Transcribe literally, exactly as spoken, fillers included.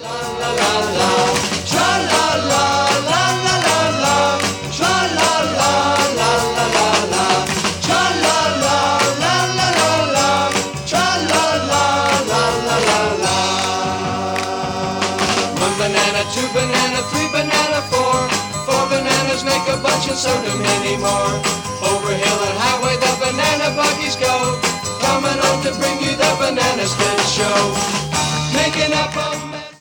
La la la, tra la la la la la la, tra la la la la la la, tra la la la la la la, tra la la la la la la. One banana, two banana, three banana, four. Four bananas make a bunch and so do many more. Over hill and highway the banana buggies go, coming on to bring you the Banana Split Show. Making up a